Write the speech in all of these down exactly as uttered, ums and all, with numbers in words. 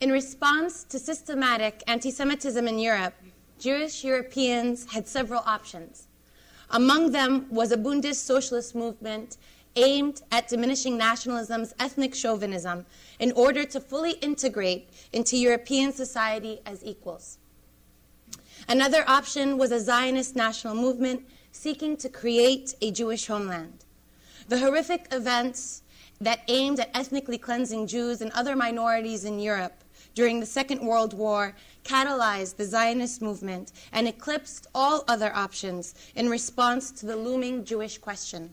In response to systematic anti-Semitism in Europe, Jewish Europeans had several options. Among them was a Bundist socialist movement aimed at diminishing nationalism's ethnic chauvinism in order to fully integrate into European society as equals. Another option was a Zionist national movement seeking to create a Jewish homeland. The horrific events that aimed at ethnically cleansing Jews and other minorities in Europe during the Second World War catalyzed the Zionist movement and eclipsed all other options in response to the looming Jewish question.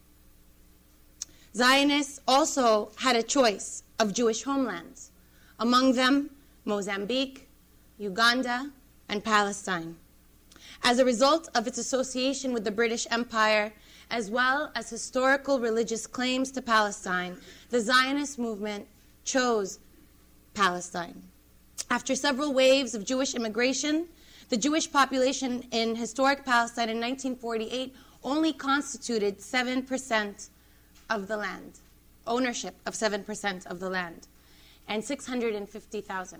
Zionists also had a choice of Jewish homelands, among them Mozambique, Uganda, and Palestine. As a result of its association with the British Empire, as well as historical religious claims to Palestine, the Zionist movement chose Palestine. After several waves of Jewish immigration, the Jewish population in historic Palestine in nineteen forty-eight only constituted seven percent of the land, ownership of seven percent of the land, and six hundred fifty thousand.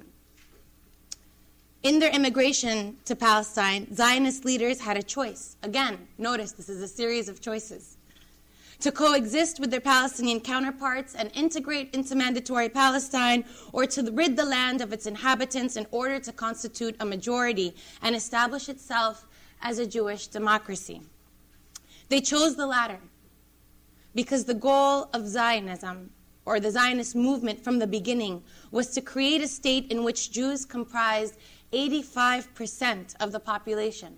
In their immigration to Palestine, Zionist leaders had a choice. Again, notice this is a series of choices. To coexist with their Palestinian counterparts and integrate into mandatory Palestine, or to rid the land of its inhabitants in order to constitute a majority and establish itself as a Jewish democracy. They chose the latter because the goal of Zionism, or the Zionist movement from the beginning, was to create a state in which Jews comprised eighty-five percent of the population.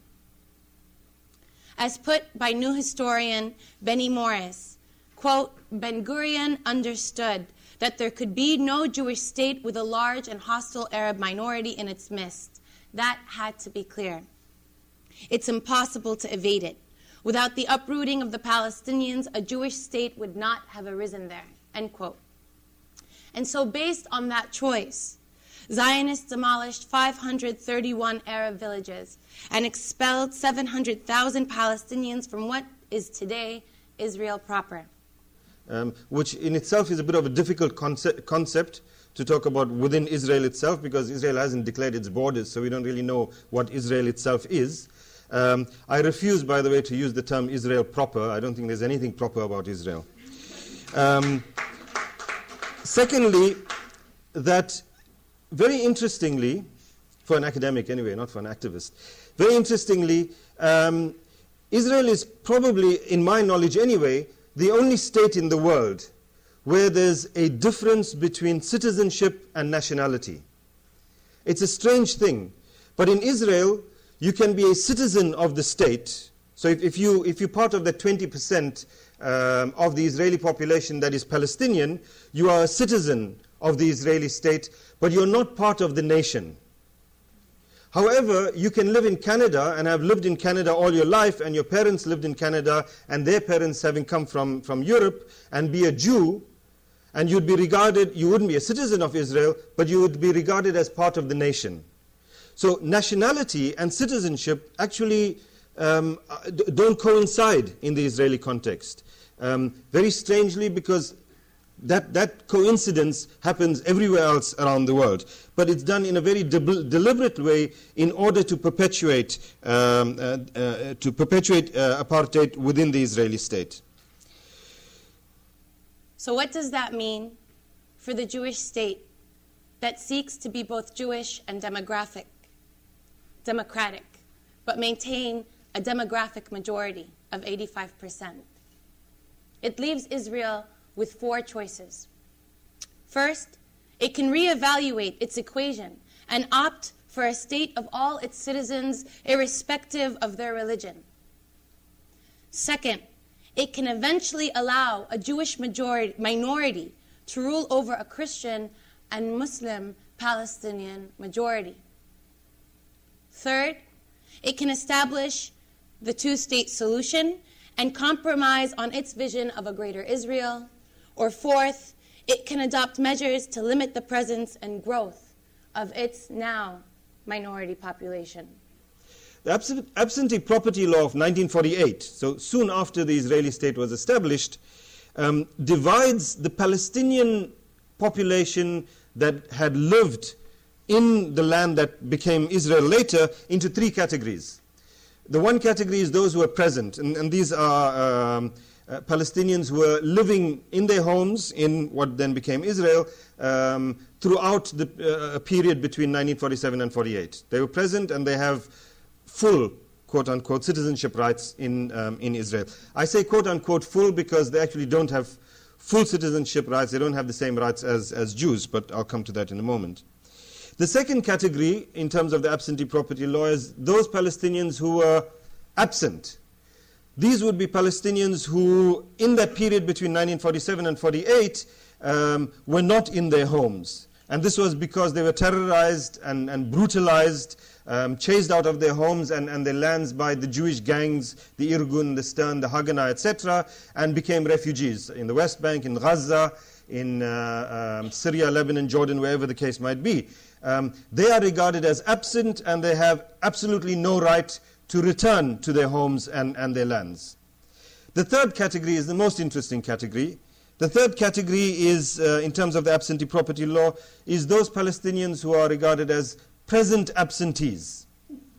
As put by new historian Benny Morris, quote, Ben-Gurion understood that there could be no Jewish state with a large and hostile Arab minority in its midst. That had to be clear. It's impossible to evade it. Without the uprooting of the Palestinians, a Jewish state would not have arisen there, end quote. And so based on that choice, Zionists demolished five hundred thirty-one Arab villages and expelled seven hundred thousand Palestinians from what is today Israel proper. Um, which in itself is a bit of a difficult concept, concept to talk about within Israel itself, because Israel hasn't declared its borders, so we don't really know what Israel itself is. Um, I refuse, by the way, to use the term Israel proper. I don't think there's anything proper about Israel. Um, secondly, that very interestingly, for an academic anyway, not for an activist, very interestingly, um, Israel is probably, in my knowledge anyway, the only state in the world where there's a difference between citizenship and nationality. It's a strange thing, but in Israel, you can be a citizen of the state. So if, if, you, if you're part of the twenty percent um, of the Israeli population that is Palestinian, you are a citizen of the Israeli state, but you're not part of the nation. However, you can live in Canada and have lived in Canada all your life, and your parents lived in Canada, and their parents having come from, from Europe, and be a Jew, and you'd be regarded, you wouldn't be a citizen of Israel, but you would be regarded as part of the nation. So nationality and citizenship actually um, don't coincide in the Israeli context. Um, very strangely, because That, that coincidence happens everywhere else around the world. But it's done in a very de deliberate way in order to perpetuate, um, uh, uh, to perpetuate uh, apartheid within the Israeli state. So what does that mean for the Jewish state that seeks to be both Jewish and demographic, democratic, but maintain a demographic majority of eighty-five percent? It leaves Israel with four choices. First, it can reevaluate its equation and opt for a state of all its citizens, irrespective of their religion. Second, it can eventually allow a Jewish majority, minority to rule over a Christian and Muslim Palestinian majority. Third, it can establish the two-state solution and compromise on its vision of a greater Israel. Or fourth, it can adopt measures to limit the presence and growth of its now minority population. The abs absentee property law of nineteen forty-eight, so soon after the Israeli state was established, um, divides the Palestinian population that had lived in the land that became Israel later into three categories. The one category is those who are present, and, and these are um, uh, Palestinians who were living in their homes in what then became Israel um, throughout the uh, period between nineteen forty-seven and forty-eight. They were present and they have full, quote-unquote, citizenship rights in, um, in Israel. I say quote-unquote full because they actually don't have full citizenship rights. They don't have the same rights as, as Jews, but I'll come to that in a moment. The second category, in terms of the absentee property law, is those Palestinians who were absent. These would be Palestinians who, in that period between nineteen forty-seven and forty-eight, um, were not in their homes. And this was because they were terrorized and, and brutalized, um, chased out of their homes and, and their lands by the Jewish gangs, the Irgun, the Stern, the Haganah, et cetera, and became refugees in the West Bank, in Gaza, in uh, um, Syria, Lebanon, Jordan, wherever the case might be. Um, they are regarded as absent and they have absolutely no right to return to their homes and, and their lands. The third category is the most interesting category. The third category is, uh, in terms of the absentee property law, is those Palestinians who are regarded as present absentees.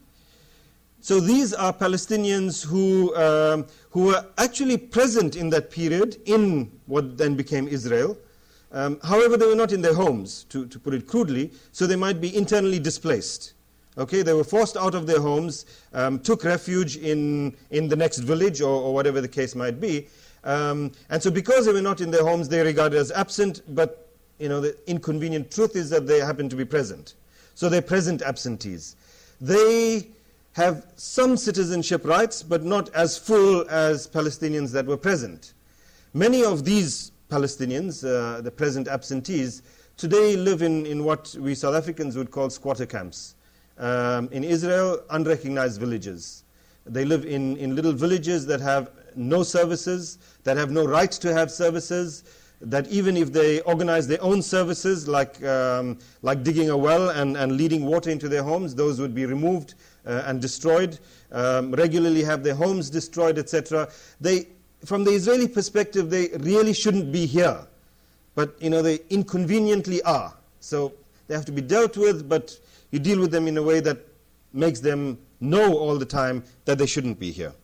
So these are Palestinians who, um, who were actually present in that period in what then became Israel. Um, however, they were not in their homes, to, to put it crudely, so they might be internally displaced. Okay, they were forced out of their homes, um, took refuge in, in the next village or, or whatever the case might be. Um, and so because they were not in their homes, they were regarded as absent, but you know, the inconvenient truth is that they happen to be present. So they're present absentees. They have some citizenship rights, but not as full as Palestinians that were present. Many of these Palestinians, uh, the present absentees, today live in, in what we South Africans would call squatter camps. Um, in Israel, unrecognized villages. They live in, in little villages that have no services, that have no right to have services, that even if they organize their own services, like, um, like digging a well and, and leading water into their homes, those would be removed uh, and destroyed, um, regularly have their homes destroyed, et cetera. They From the Israeli perspective, they really shouldn't be here. But, you know, they inconveniently are. So they have to be dealt with, but you deal with them in a way that makes them know all the time that they shouldn't be here.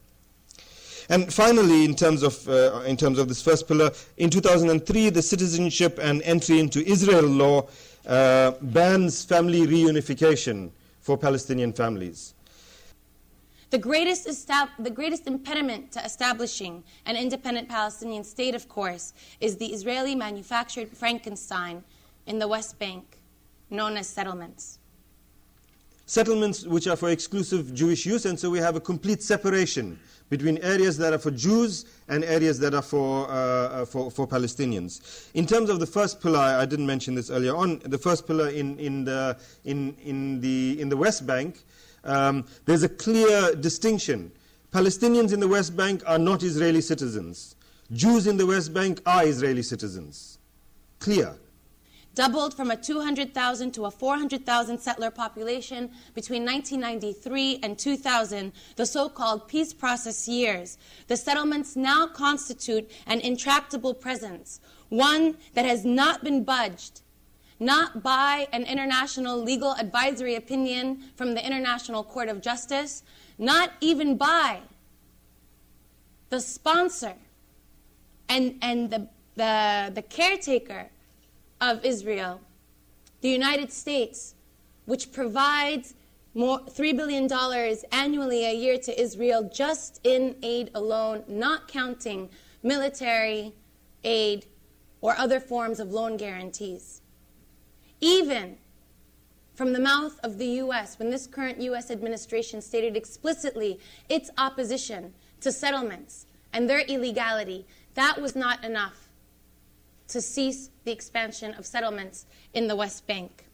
And finally, in terms of, uh, in terms of this first pillar, in two thousand three, the Citizenship and Entry into Israel law uh, bans family reunification for Palestinian families. The greatest, estab- the greatest impediment to establishing an independent Palestinian state, of course, is the Israeli-manufactured Frankenstein in the West Bank, known as settlements. Settlements which are for exclusive Jewish use, and so we have a complete separation between areas that are for Jews and areas that are for, uh, for, for Palestinians. In terms of the first pillar, I didn't mention this earlier on, the first pillar in, in, the, in, in, the, in the West Bank, Um, there's a clear distinction. Palestinians in the West Bank are not Israeli citizens. Jews in the West Bank are Israeli citizens. Clear. Doubled from a two hundred thousand to a four hundred thousand settler population between nineteen ninety-three and two thousand, the so-called peace process years, the settlements now constitute an intractable presence, one that has not been budged, not by an international legal advisory opinion from the International Court of Justice, not even by the sponsor and, and the, the, the caretaker of Israel, the United States, which provides more, three billion dollars annually a year to Israel just in aid alone, not counting military aid or other forms of loan guarantees. Even from the mouth of the U S, when this current U S administration stated explicitly its opposition to settlements and their illegality, that was not enough to cease the expansion of settlements in the West Bank.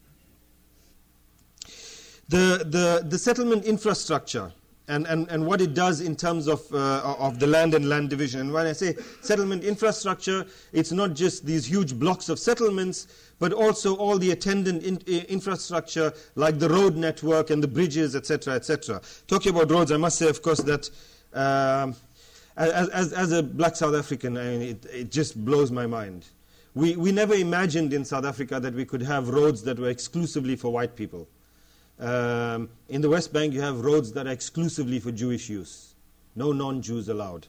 The, the, the settlement infrastructure and, and, and what it does in terms of, uh, of the land and land division. And when I say settlement infrastructure, it's not just these huge blocks of settlements, but also all the attendant in, uh, infrastructure like the road network and the bridges, et cetera, et cetera. Talking about roads, I must say, of course, that um, as, as, as a black South African, I mean, it, it just blows my mind. We, we never imagined in South Africa that we could have roads that were exclusively for white people. Um, in the West Bank, you have roads that are exclusively for Jewish use. No non-Jews allowed.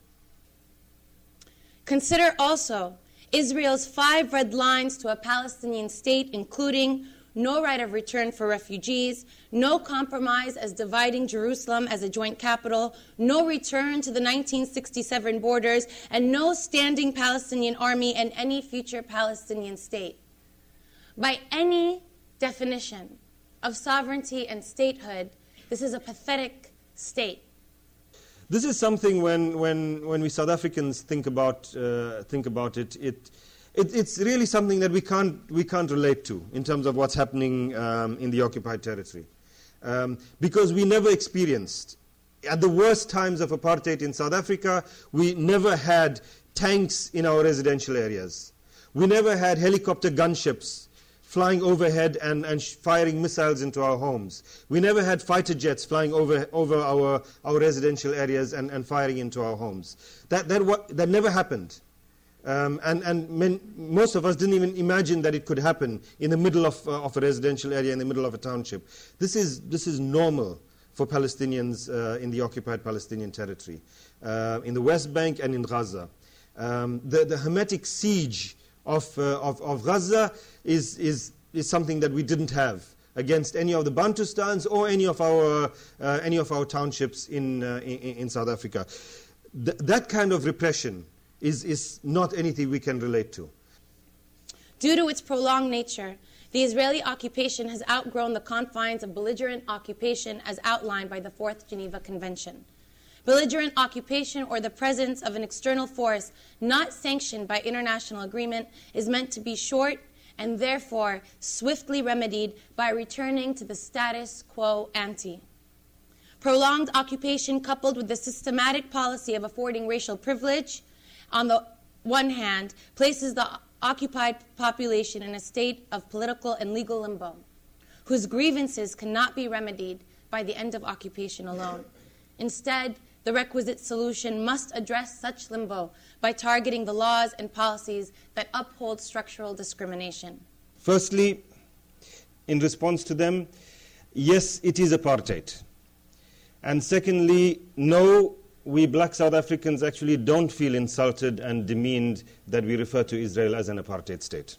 Consider also Israel's five red lines to a Palestinian state, including no right of return for refugees, no compromise as dividing Jerusalem as a joint capital, no return to the nineteen sixty-seven borders, and no standing Palestinian army and any future Palestinian state. By any definition of sovereignty and statehood, this is a pathetic state. This is something when, when, when we South Africans think about, uh, think about it, it It, it's really something that we can't, we can't relate to in terms of what's happening um, in the occupied territory. Um, because we never experienced, at the worst times of apartheid in South Africa, we never had tanks in our residential areas. We never had helicopter gunships flying overhead and, and firing missiles into our homes. We never had fighter jets flying over, over our, our residential areas and, and firing into our homes. That, that, what, that never happened. Um, and and men, most of us didn't even imagine that it could happen in the middle of, uh, of a residential area, in the middle of a township. This is, this is normal for Palestinians uh, in the occupied Palestinian territory, uh, in the West Bank and in Gaza. Um, the, the Hermetic siege of, uh, of, of Gaza is, is, is something that we didn't have against any of the Bantustans or any of our, uh, any of our townships in, uh, in, in South Africa. Th that kind of repression Is, is not anything we can relate to. Due to its prolonged nature, the Israeli occupation has outgrown the confines of belligerent occupation as outlined by the Fourth Geneva Convention. Belligerent occupation, or the presence of an external force not sanctioned by international agreement, is meant to be short and therefore swiftly remedied by returning to the status quo ante. Prolonged occupation, coupled with the systematic policy of affording racial privilege, on the one hand, places the occupied population in a state of political and legal limbo, whose grievances cannot be remedied by the end of occupation alone. Instead, the requisite solution must address such limbo by targeting the laws and policies that uphold structural discrimination. Firstly, in response to them, yes, it is apartheid. And secondly, no, we black South Africans actually don't feel insulted and demeaned that we refer to Israel as an apartheid state.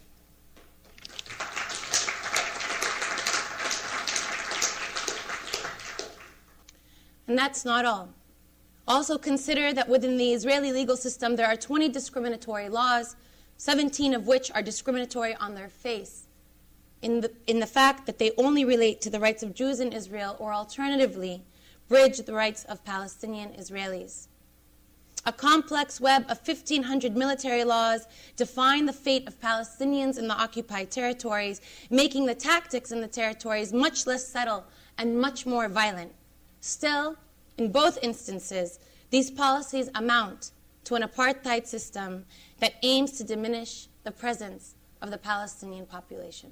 And that's not all. Also consider that within the Israeli legal system there are twenty discriminatory laws, seventeen of which are discriminatory on their face, in the, in the fact that they only relate to the rights of Jews in Israel, or alternatively, bridge the rights of Palestinian Israelis. A complex web of fifteen hundred military laws define the fate of Palestinians in the occupied territories, making the tactics in the territories much less subtle and much more violent. Still, in both instances, these policies amount to an apartheid system that aims to diminish the presence of the Palestinian population.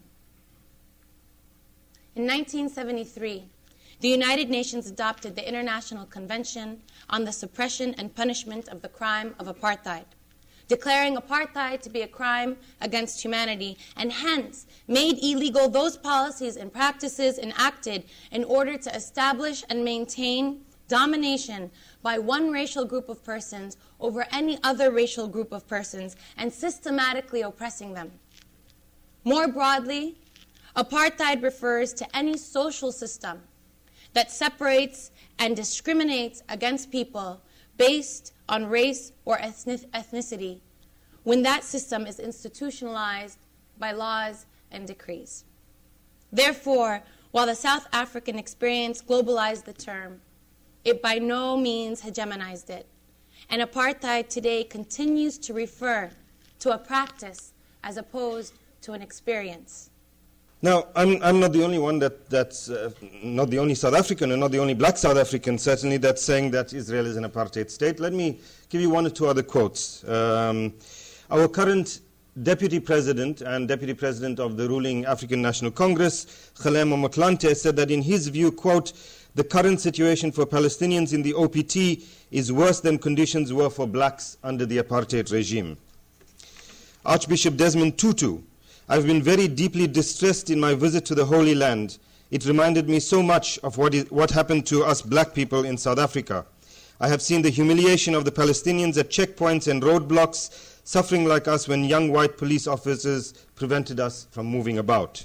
In nineteen seventy-three, the United Nations adopted the International Convention on the Suppression and Punishment of the Crime of Apartheid, declaring apartheid to be a crime against humanity, and hence made illegal those policies and practices enacted in order to establish and maintain domination by one racial group of persons over any other racial group of persons and systematically oppressing them. More broadly, apartheid refers to any social system that separates and discriminates against people based on race or ethnicity when that system is institutionalized by laws and decrees. Therefore, while the South African experience globalized the term, it by no means hegemonized it. And apartheid today continues to refer to a practice as opposed to an experience. Now, I'm, I'm not the only one that, that's uh, not the only South African and not the only black South African, certainly, that's saying that Israel is an apartheid state. Let me give you one or two other quotes. Um, our current deputy president and deputy president of the ruling African National Congress, Kgalema Motlanthe, said that in his view, quote, the current situation for Palestinians in the O P T is worse than conditions were for blacks under the apartheid regime. Archbishop Desmond Tutu, I've been very deeply distressed in my visit to the Holy Land. It reminded me so much of what, is, what happened to us black people in South Africa. I have seen the humiliation of the Palestinians at checkpoints and roadblocks, suffering like us when young white police officers prevented us from moving about.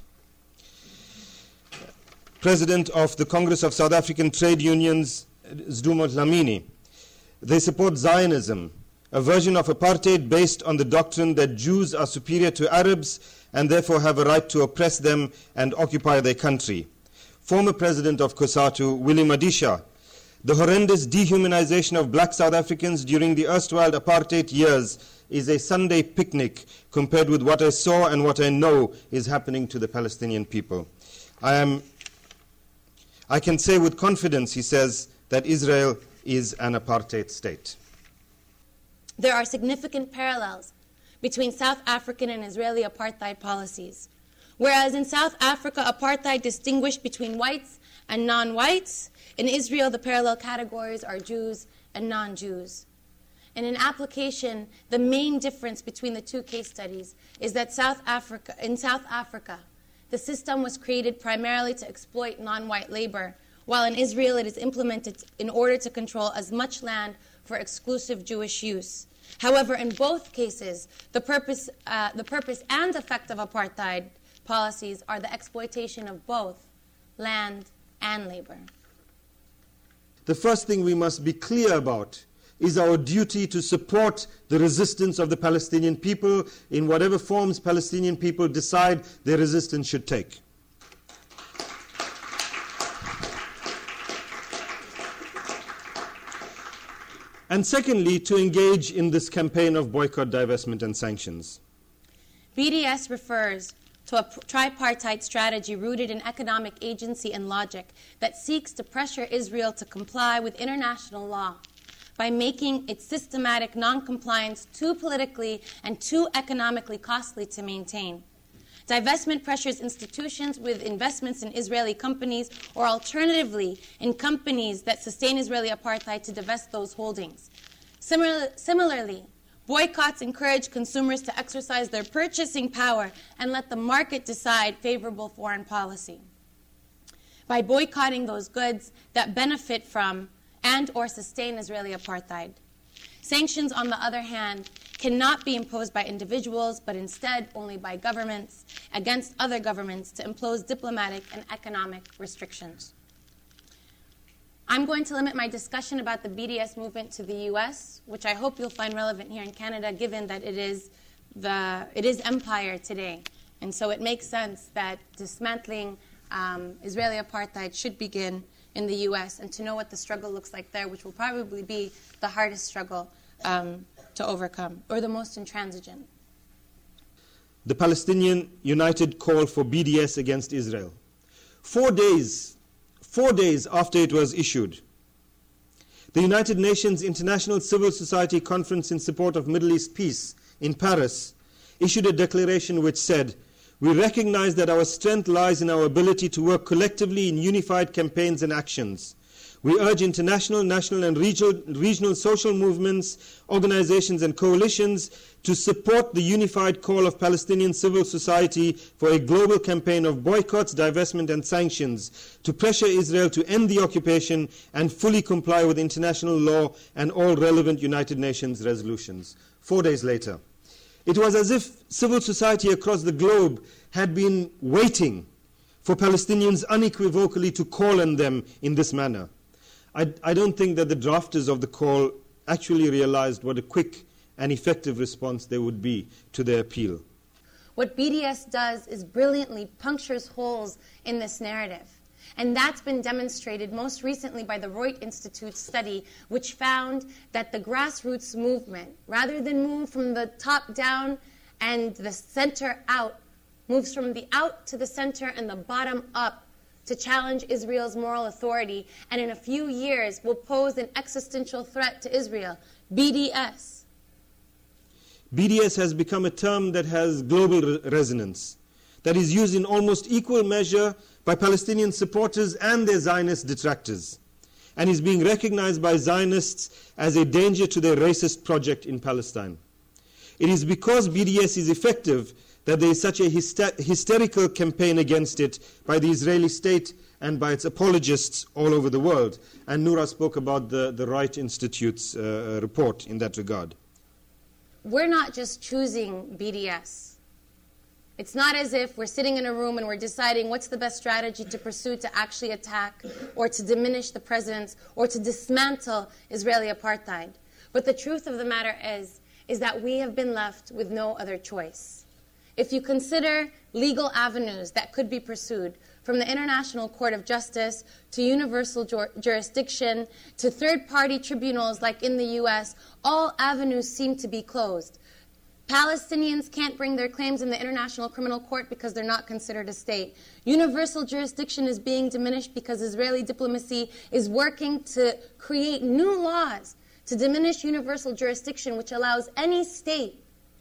President of the Congress of South African Trade Unions, Zdumot Dlamini, they support Zionism, a version of apartheid based on the doctrine that Jews are superior to Arabs and therefore have a right to oppress them and occupy their country. Former President of COSATU, Willie Madisha, the horrendous dehumanization of black South Africans during the erstwhile apartheid years is a Sunday picnic compared with what I saw and what I know is happening to the Palestinian people. I am, I can say with confidence, he says, that Israel is an apartheid state. There are significant parallels between South African and Israeli apartheid policies. Whereas in South Africa, apartheid distinguished between whites and non-whites, in Israel, the parallel categories are Jews and non-Jews. And in application, the main difference between the two case studies is that South Africa, in South Africa, the system was created primarily to exploit non-white labor, while in Israel it is implemented in order to control as much land for exclusive Jewish use. However, in both cases, the purpose, uh, the purpose and effect of apartheid policies are the exploitation of both land and labor. The first thing we must be clear about is our duty to support the resistance of the Palestinian people in whatever forms Palestinian people decide their resistance should take. And secondly, to engage in this campaign of boycott, divestment, and sanctions. B D S refers to a tripartite strategy rooted in economic agency and logic that seeks to pressure Israel to comply with international law by making its systematic non-compliance too politically and too economically costly to maintain. Divestment pressures institutions with investments in Israeli companies or alternatively in companies that sustain Israeli apartheid to divest those holdings. Similar, similarly, boycotts encourage consumers to exercise their purchasing power and let the market decide favorable foreign policy. By boycotting those goods that benefit from and or sustain Israeli apartheid. Sanctions, on the other hand, cannot be imposed by individuals, but instead only by governments against other governments to impose diplomatic and economic restrictions. I'm going to limit my discussion about the B D S movement to the U S, which I hope you'll find relevant here in Canada, given that it is, the, it is empire today. And so it makes sense that dismantling um, Israeli apartheid should begin in the U S, and to know what the struggle looks like there, which will probably be the hardest struggle um, to overcome, or the most intransigent. The Palestinian United call for B D S against Israel. Four days, four days after it was issued, the United Nations International Civil Society Conference in Support of Middle East Peace in Paris issued a declaration which said, "We recognize that our strength lies in our ability to work collectively in unified campaigns and actions. We urge international, national, and regional, regional social movements, organizations, and coalitions to support the unified call of Palestinian civil society for a global campaign of boycotts, divestment, and sanctions to pressure Israel to end the occupation and fully comply with international law and all relevant United Nations resolutions." Four days later. It was as if civil society across the globe had been waiting for Palestinians unequivocally to call on them in this manner. I, I don't think that the drafters of the call actually realized what a quick and effective response there would be to their appeal. What B D S does is brilliantly punctures holes in this narrative. And that's been demonstrated most recently by the Reut Institute study, which found that the grassroots movement, rather than move from the top down and the center out, moves from the out to the center and the bottom up to challenge Israel's moral authority, and in a few years will pose an existential threat to Israel. B D S. B D S has become a term that has global re- resonance, that is used in almost equal measure by Palestinian supporters and their Zionist detractors, and is being recognized by Zionists as a danger to their racist project in Palestine. it is because B D S is effective that there is such a hyster- hysterical campaign against it by the Israeli state and by its apologists all over the world. And Noura spoke about the, the Reich Institute's uh, report in that regard. We're not just choosing B D S. It's not as if we're sitting in a room and we're deciding what's the best strategy to pursue to actually attack or to diminish the presence or to dismantle Israeli apartheid. But the truth of the matter is, is that we have been left with no other choice. If you consider legal avenues that could be pursued, from the International Court of Justice to universal jur- jurisdiction to third-party tribunals like in the U S, all avenues seem to be closed. Palestinians can't bring their claims in the International Criminal Court because they're not considered a state. Universal jurisdiction is being diminished because Israeli diplomacy is working to create new laws to diminish universal jurisdiction, which allows any state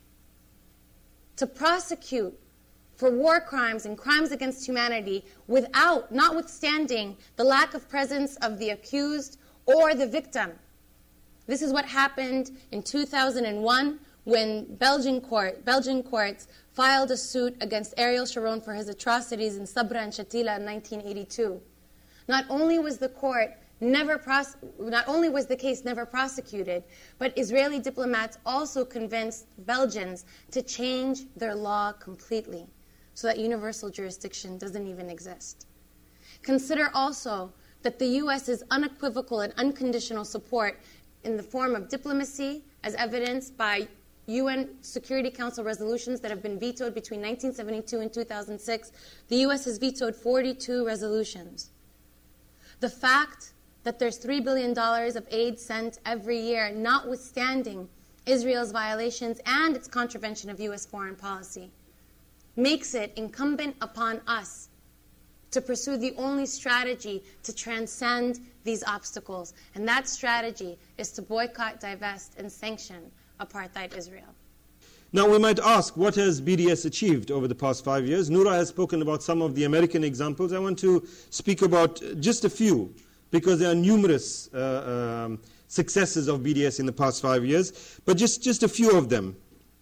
to prosecute for war crimes and crimes against humanity without, notwithstanding the lack of presence of the accused or the victim. This is what happened in two thousand one when Belgian, court, Belgian courts filed a suit against Ariel Sharon for his atrocities in Sabra and Shatila in nineteen eighty-two. Not only was the court never pros- not only was the case never prosecuted, but Israeli diplomats also convinced Belgians to change their law completely, so that universal jurisdiction doesn't even exist. Consider also that the U S's unequivocal and unconditional support in the form of diplomacy, as evidenced by U N Security Council resolutions that have been vetoed between nineteen seventy-two and two thousand six. The U S has vetoed forty-two resolutions. The fact that there's three billion dollars of aid sent every year, notwithstanding Israel's violations and its contravention of U S foreign policy, makes it incumbent upon us to pursue the only strategy to transcend these obstacles. And that strategy is to boycott, divest, and sanction apartheid Israel. Now we might ask, what has B D S achieved over the past five years? Noura has spoken about some of the American examples. I want to speak about just a few, because there are numerous uh, um, successes of B D S in the past five years, but just, just a few of them.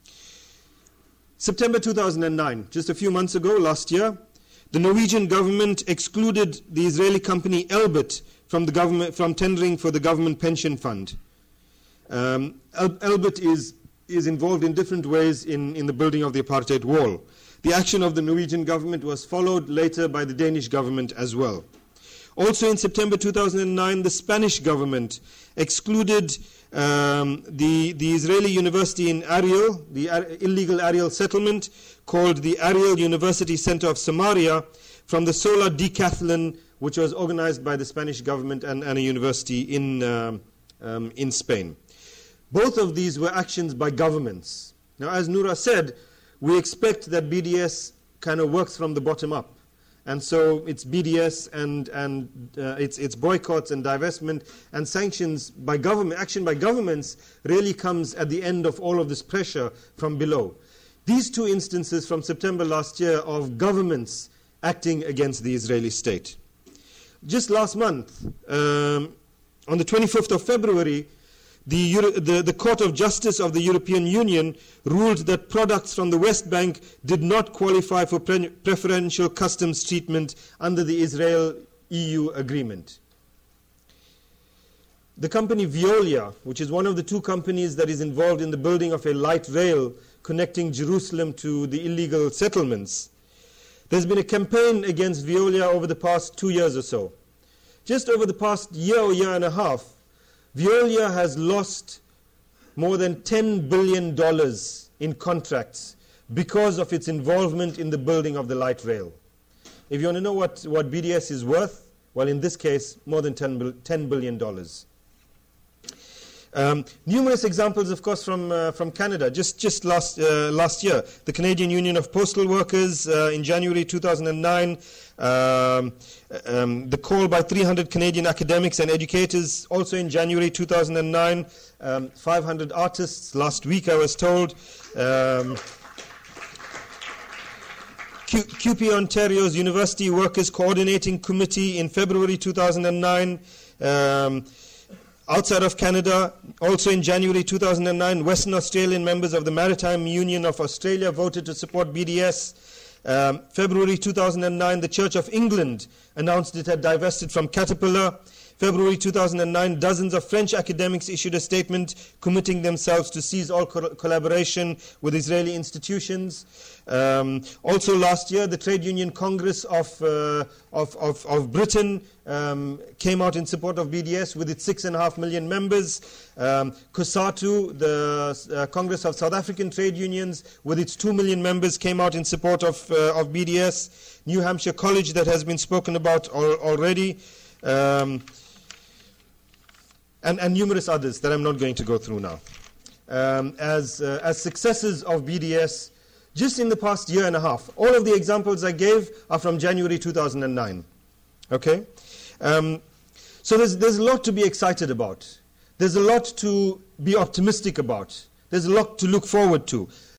September two thousand nine, just a few months ago, last year, the Norwegian government excluded the Israeli company Elbit from the government from tendering for the government pension fund. Um, El- Elbit is is involved in different ways in, in the building of the apartheid wall. The action of the Norwegian government was followed later by the Danish government as well. Also in September two thousand nine, the Spanish government excluded um, the, the Israeli university in Ariel, the Ar- illegal Ariel settlement called the Ariel University Center of Samaria, from the Solar Decathlon, which was organized by the Spanish government and, and a university in, um, um, in Spain. Both of these were actions by governments. Now, as Noura said, we expect that B D S kind of works from the bottom up. And so it's B D S and, and uh, it's, it's boycotts and divestment and sanctions by government, action by governments really comes at the end of all of this pressure from below. These two instances from September last year of governments acting against the Israeli state. Just last month, um, on the twenty-fifth of February, The, Euro- the, the Court of Justice of the European Union ruled that products from the West Bank did not qualify for pre- preferential customs treatment under the Israel-E U agreement. The company Veolia, which is one of the two companies that is involved in the building of a light rail connecting Jerusalem to the illegal settlements, there's been a campaign against Veolia over the past two years or so. Just over the past year or year and a half, Veolia has lost more than ten billion dollars in contracts because of its involvement in the building of the light rail. If you want to know what, what B D S is worth, well, in this case, more than ten billion dollars. Um, numerous examples, of course, from uh, from Canada. Just just last uh, last year, the Canadian Union of Postal Workers uh, in January two thousand nine, um, um, the call by three hundred Canadian academics and educators, also in January two thousand nine, um, five hundred artists. Last week, I was told. Um, Q- QP Ontario's University Workers Coordinating Committee in February two thousand nine. Um, outside of Canada, also in January two thousand nine, Western Australian members of the Maritime Union of Australia voted to support B D S. Um, February two thousand nine, the Church of England announced it had divested from Caterpillar. February two thousand nine, dozens of French academics issued a statement committing themselves to cease all co collaboration with Israeli institutions. Um, also last year, the Trade Union Congress of, uh, of, of, of Britain um, came out in support of B D S with its six and a half million members. Um, COSATU, the uh, Congress of South African Trade Unions, with its two million members, came out in support of, uh, of B D S. New Hampshire College, that has been spoken about al already. Um, And, and numerous others that I'm not going to go through now. Um, as, uh, as successes of B D S, just in the past year and a half, all of the examples I gave are from January two thousand nine. Okay? Um, so there's, there's a lot to be excited about. There's a lot to be optimistic about. There's a lot to look forward to.